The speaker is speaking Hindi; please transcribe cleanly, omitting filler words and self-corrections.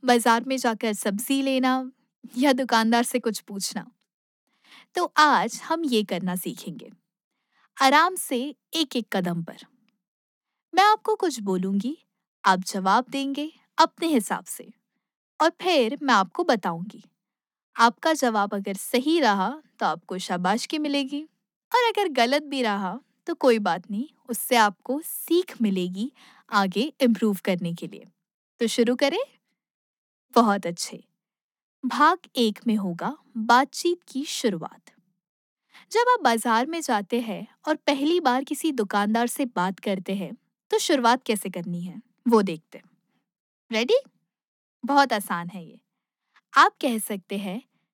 बाजार में जाकर सब्जी लेना या दुकानदार से कुछ पूछना। तो आज हम ये करना सीखेंगे, आराम से एक एक कदम पर। मैं आपको कुछ बोलूंगी, आप जवाब देंगे अपने हिसाब से और फिर मैं आपको बताऊंगी। आपका जवाब अगर सही रहा तो आपको शाबाशी मिलेगी और अगर गलत भी रहा तो कोई बात नहीं, उससे आपको सीख मिलेगी आगे इम्प्रूव करने के लिए। तो शुरू करें। बहुत अच्छे। भाग एक में होगा बातचीत की शुरुआत। जब आप बाजार में जाते हैं और पहली बार किसी दुकानदार से बात करते हैं तो शुरुआत कैसे करनी है वो देखते हैं। रेडी? बहुत आसान है ये। आप कह सकते हैं,